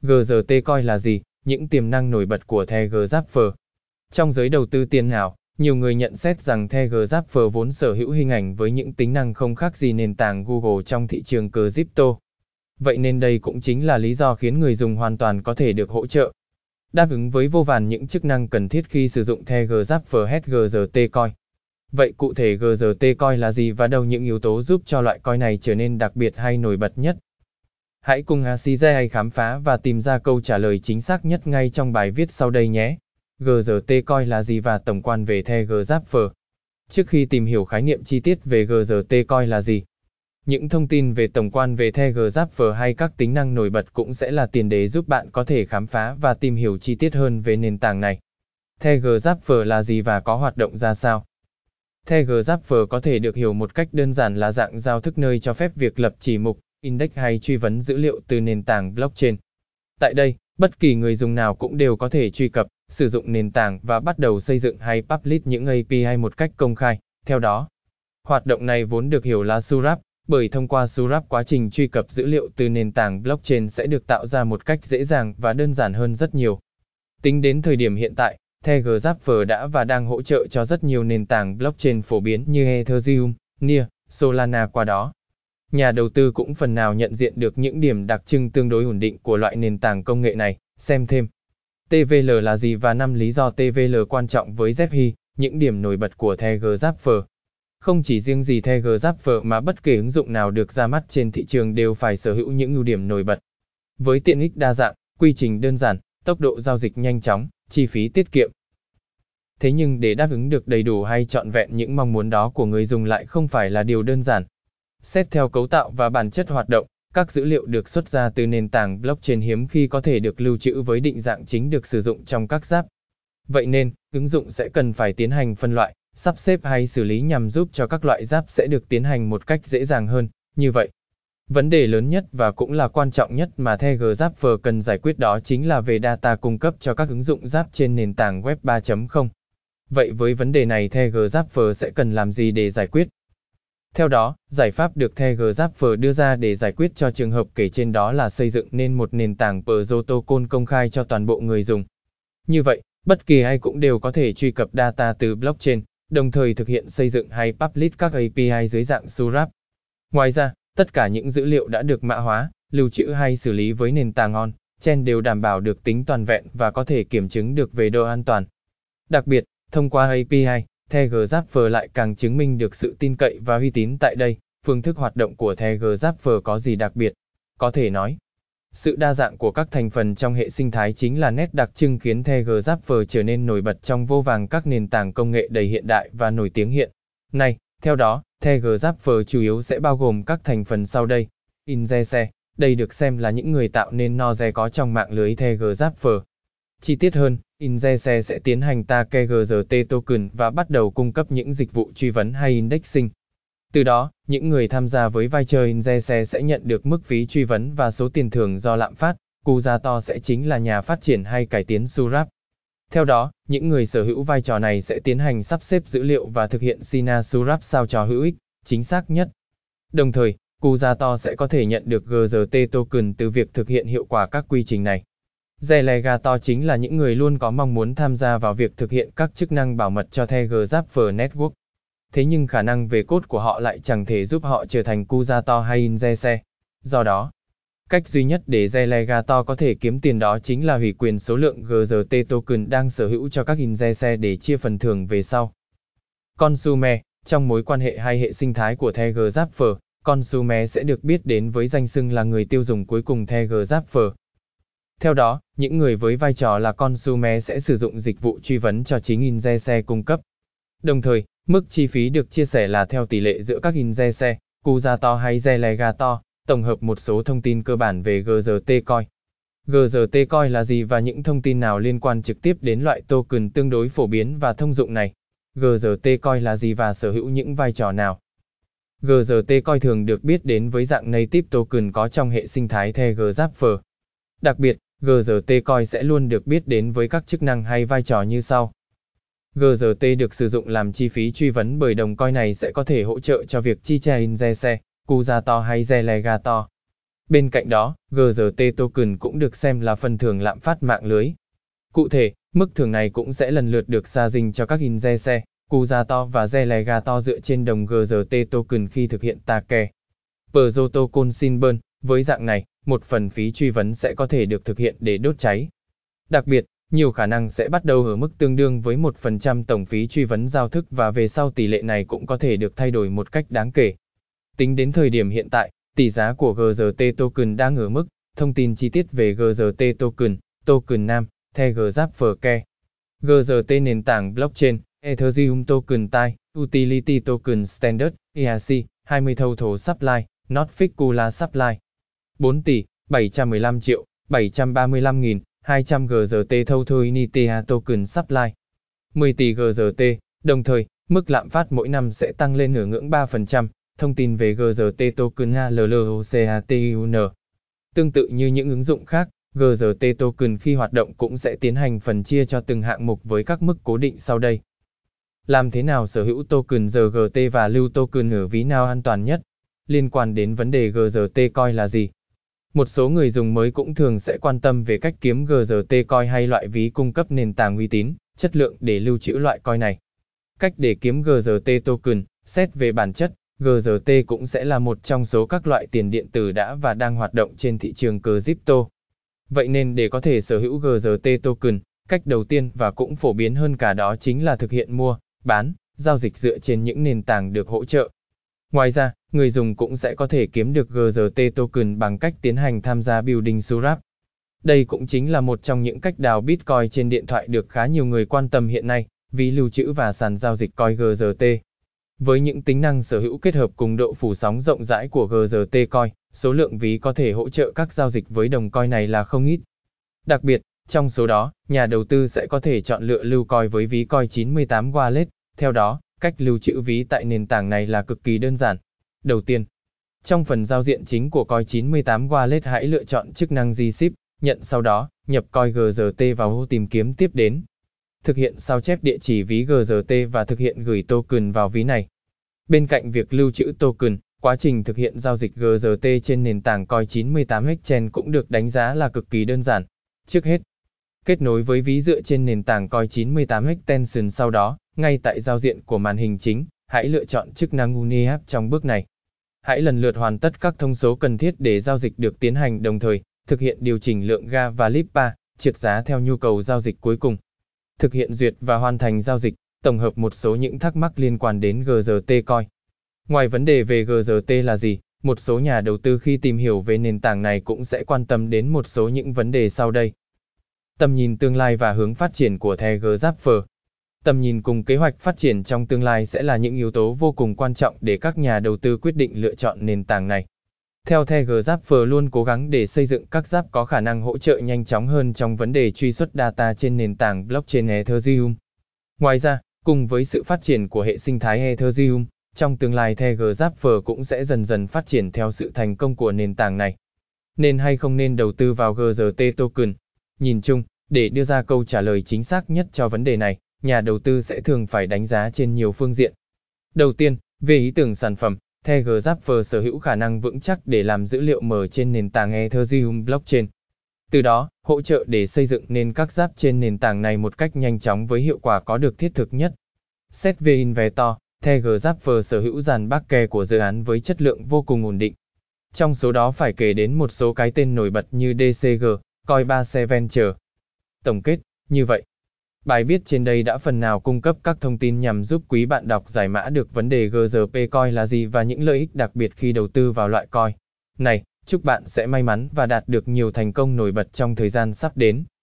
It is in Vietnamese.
GRT Coin là gì? Những tiềm năng nổi bật của Thega Zapper. Trong giới đầu tư tiền ảo, nhiều người nhận xét rằng Thega Zapper vốn sở hữu hình ảnh với những tính năng không khác gì nền tảng Google trong thị trường crypto. Vậy nên đây cũng chính là lý do khiến người dùng hoàn toàn có thể được hỗ trợ đáp ứng với vô vàn những chức năng cần thiết khi sử dụng Thega Zapper hết GRT Coin. Vậy cụ thể GRT Coin là gì và đâu những yếu tố giúp cho loại coin này trở nên đặc biệt hay nổi bật nhất? Hãy cùng ACJ khám phá và tìm ra câu trả lời chính xác nhất ngay trong bài viết sau đây nhé. GRT Coin là gì và tổng quan về Thega Zapper? Trước khi tìm hiểu khái niệm chi tiết về GRT Coin là gì, những thông tin về tổng quan về Thega Zapper hay các tính năng nổi bật cũng sẽ là tiền đề giúp bạn có thể khám phá và tìm hiểu chi tiết hơn về nền tảng này. Thega Zapper là gì và có hoạt động ra sao? Thega Zapper có thể được hiểu một cách đơn giản là dạng giao thức nơi cho phép việc lập chỉ mục, index hay truy vấn dữ liệu từ nền tảng blockchain. Tại đây, bất kỳ người dùng nào cũng đều có thể truy cập, sử dụng nền tảng và bắt đầu xây dựng hay publish những API một cách công khai. Theo đó, hoạt động này vốn được hiểu là Swap, bởi thông qua Swap quá trình truy cập dữ liệu từ nền tảng blockchain sẽ được tạo ra một cách dễ dàng và đơn giản hơn rất nhiều. Tính đến thời điểm hiện tại, Thega Zapper đã và đang hỗ trợ cho rất nhiều nền tảng blockchain phổ biến như Ethereum, Near, Solana qua đó. Nhà đầu tư cũng phần nào nhận diện được những điểm đặc trưng tương đối ổn định của loại nền tảng công nghệ này. Xem thêm. TVL là gì và 5 lý do TVL quan trọng với Zephy, những điểm nổi bật của Thega Zapper. Không chỉ riêng gì Thega Zapper mà bất kể ứng dụng nào được ra mắt trên thị trường đều phải sở hữu những ưu điểm nổi bật. Với tiện ích đa dạng, quy trình đơn giản, tốc độ giao dịch nhanh chóng, chi phí tiết kiệm. Thế nhưng để đáp ứng được đầy đủ hay trọn vẹn những mong muốn đó của người dùng lại không phải là điều đơn giản. Xét theo cấu tạo và bản chất hoạt động, các dữ liệu được xuất ra từ nền tảng blockchain hiếm khi có thể được lưu trữ với định dạng chính được sử dụng trong các giáp. Vậy nên, ứng dụng sẽ cần phải tiến hành phân loại, sắp xếp hay xử lý nhằm giúp cho các loại giáp sẽ được tiến hành một cách dễ dàng hơn. Như vậy, vấn đề lớn nhất và cũng là quan trọng nhất mà Thega Zapper cần giải quyết đó chính là về data cung cấp cho các ứng dụng giáp trên nền tảng Web 3.0. Vậy với vấn đề này Thega Zapper sẽ cần làm gì để giải quyết? Theo đó, giải pháp được Thega Zapper đưa ra để giải quyết cho trường hợp kể trên đó là xây dựng nên một nền tảng protocol công khai cho toàn bộ người dùng. Như vậy, bất kỳ ai cũng đều có thể truy cập data từ blockchain, đồng thời thực hiện xây dựng hay publish các API dưới dạng Swap. Ngoài ra, tất cả những dữ liệu đã được mã hóa, lưu trữ hay xử lý với nền tảng on-chain đều đảm bảo được tính toàn vẹn và có thể kiểm chứng được về độ an toàn. Đặc biệt, thông qua API, Thega Zapper lại càng chứng minh được sự tin cậy và uy tín tại đây. Phương thức hoạt động của Thega Zapper có gì đặc biệt? Có thể nói, sự đa dạng của các thành phần trong hệ sinh thái chính là nét đặc trưng khiến Thega Zapper trở nên nổi bật trong vô vàn các nền tảng công nghệ đầy hiện đại và nổi tiếng hiện nay. Theo đó, Thega Zapper chủ yếu sẽ bao gồm các thành phần sau đây. Injese, đây được xem là những người tạo nên noze có trong mạng lưới Thega Zapper. Chi tiết hơn, Injese sẽ tiến hành stake GRT token và bắt đầu cung cấp những dịch vụ truy vấn hay indexing. Từ đó, những người tham gia với vai trò Injese sẽ nhận được mức phí truy vấn và số tiền thưởng do lạm phát. Kusato sẽ chính là nhà phát triển hay cải tiến Swap. Theo đó, những người sở hữu vai trò này sẽ tiến hành sắp xếp dữ liệu và thực hiện Sina Swap sao cho hữu ích, chính xác nhất. Đồng thời, Kusato sẽ có thể nhận được GRT token từ việc thực hiện hiệu quả các quy trình này. Delegator chính là những người luôn có mong muốn tham gia vào việc thực hiện các chức năng bảo mật cho Thega Zapper Network. Thế nhưng khả năng về code của họ lại chẳng thể giúp họ trở thành Kusato hay Injese. Do đó, cách duy nhất để Delegator có thể kiếm tiền đó chính là hủy quyền số lượng GRT token đang sở hữu cho các Injese để chia phần thưởng về sau. Consumer, trong mối quan hệ hay hệ sinh thái của Thega Zapper, Consumer sẽ được biết đến với danh xưng là người tiêu dùng cuối cùng Thega Zapper. Theo đó, những người với vai trò là Consumer sẽ sử dụng dịch vụ truy vấn cho chính Injese cung cấp. Đồng thời, mức chi phí được chia sẻ là theo tỷ lệ giữa các Injese, Kusato hay Delegator, tổng hợp một số thông tin cơ bản về GRT Coin. GRT Coin là gì và những thông tin nào liên quan trực tiếp đến loại token tương đối phổ biến và thông dụng này? GRT Coin là gì và sở hữu những vai trò nào? GRT Coin thường được biết đến với dạng native token có trong hệ sinh thái Thega Zapper. Đặc biệt, GRT Coin sẽ luôn được biết đến với các chức năng hay vai trò như sau. GRT được sử dụng làm chi phí truy vấn bởi đồng coin này sẽ có thể hỗ trợ cho việc chi trả Injese, Kusato hay Delegator. Bên cạnh đó, GRT token cũng được xem là phần thưởng lạm phát mạng lưới. Cụ thể, mức thưởng này cũng sẽ lần lượt được xa dinh cho các Injese, Kusato và Zelegato dựa trên đồng GRT token khi thực hiện take. Protocol Sinburn, với dạng này, một phần phí truy vấn sẽ có thể được thực hiện để đốt cháy. Đặc biệt, nhiều khả năng sẽ bắt đầu ở mức tương đương với 1% tổng phí truy vấn giao thức và về sau tỷ lệ này cũng có thể được thay đổi một cách đáng kể. Tính đến thời điểm hiện tại, tỷ giá của GRT token đang ở mức, thông tin chi tiết về GRT token Nam, Thegrapher. GRT nền tảng blockchain, Ethereum token TAI, Utility token Standard, ERC, 20 total supply, not fixed supply. 4 tỷ, 715 triệu, 735.200 GRT total Initial token supply. 10 tỷ GRT, đồng thời, mức lạm phát mỗi năm sẽ tăng lên ở ngưỡng 3%, thông tin về GRT token ALLOCATUN. Tương tự như những ứng dụng khác, GRT token khi hoạt động cũng sẽ tiến hành phần chia cho từng hạng mục với các mức cố định sau đây. Làm thế nào sở hữu token GRT và lưu token ở ví nào an toàn nhất? Liên quan đến vấn đề GRT coin là gì? Một số người dùng mới cũng thường sẽ quan tâm về cách kiếm GRT coin hay loại ví cung cấp nền tảng uy tín, chất lượng để lưu trữ loại coin này. Cách để kiếm GRT token, xét về bản chất, GRT cũng sẽ là một trong số các loại tiền điện tử đã và đang hoạt động trên thị trường crypto. Vậy nên để có thể sở hữu GRT token, cách đầu tiên và cũng phổ biến hơn cả đó chính là thực hiện mua, bán, giao dịch dựa trên những nền tảng được hỗ trợ. Ngoài ra, người dùng cũng sẽ có thể kiếm được GRT token bằng cách tiến hành tham gia Building Swap. Đây cũng chính là một trong những cách đào Bitcoin trên điện thoại được khá nhiều người quan tâm hiện nay, ví lưu trữ và sàn giao dịch coin GRT. Với những tính năng sở hữu kết hợp cùng độ phủ sóng rộng rãi của GRT coin, số lượng ví có thể hỗ trợ các giao dịch với đồng coin này là không ít. Đặc biệt, trong số đó, nhà đầu tư sẽ có thể chọn lựa lưu coin với ví coin 98 Wallet. Theo đó, cách lưu trữ ví tại nền tảng này là cực kỳ đơn giản. Đầu tiên, trong phần giao diện chính của coin 98 Wallet hãy lựa chọn chức năng Gship, nhận sau đó, nhập coin GRT vào ô tìm kiếm tiếp đến. Thực hiện sao chép địa chỉ ví GRT và thực hiện gửi token vào ví này. Bên cạnh việc lưu trữ token, quá trình thực hiện giao dịch GRT trên nền tảng coin 98 Exchange cũng được đánh giá là cực kỳ đơn giản. Trước hết, kết nối với ví dựa trên nền tảng coin 98 Extension sau đó, ngay tại giao diện của màn hình chính, hãy lựa chọn chức năng Uniapp trong bước này. Hãy lần lượt hoàn tất các thông số cần thiết để giao dịch được tiến hành đồng thời, thực hiện điều chỉnh lượng ga và LIPA, trượt giá theo nhu cầu giao dịch cuối cùng. Thực hiện duyệt và hoàn thành giao dịch, tổng hợp một số những thắc mắc liên quan đến GRT coin. Ngoài vấn đề về GRT là gì, một số nhà đầu tư khi tìm hiểu về nền tảng này cũng sẽ quan tâm đến một số những vấn đề sau đây. Tầm nhìn tương lai và hướng phát triển của Thegrapher. Tầm nhìn cùng kế hoạch phát triển trong tương lai sẽ là những yếu tố vô cùng quan trọng để các nhà đầu tư quyết định lựa chọn nền tảng này. Theo Thegrapher luôn cố gắng để xây dựng các giáp có khả năng hỗ trợ nhanh chóng hơn trong vấn đề truy xuất data trên nền tảng blockchain Ethereum. Ngoài ra, cùng với sự phát triển của hệ sinh thái Ethereum, trong tương lai Thegrapher cũng sẽ dần dần phát triển theo sự thành công của nền tảng này. Nên hay không nên đầu tư vào GRT token? Nhìn chung, để đưa ra câu trả lời chính xác nhất cho vấn đề này, nhà đầu tư sẽ thường phải đánh giá trên nhiều phương diện. Đầu tiên, về ý tưởng sản phẩm, Thegrapher sở hữu khả năng vững chắc để làm dữ liệu mở trên nền tảng Ethereum blockchain. Từ đó, hỗ trợ để xây dựng nên các giáp trên nền tảng này một cách nhanh chóng với hiệu quả có được thiết thực nhất. Xét về Investor, Thegrapher sở hữu dàn backend của dự án với chất lượng vô cùng ổn định. Trong số đó phải kể đến một số cái tên nổi bật như DCG, Coinbase Venture. Tổng kết, như vậy, bài viết trên đây đã phần nào cung cấp các thông tin nhằm giúp quý bạn đọc giải mã được vấn đề GRP coin là gì và những lợi ích đặc biệt khi đầu tư vào loại coin này. Chúc bạn sẽ may mắn và đạt được nhiều thành công nổi bật trong thời gian sắp đến.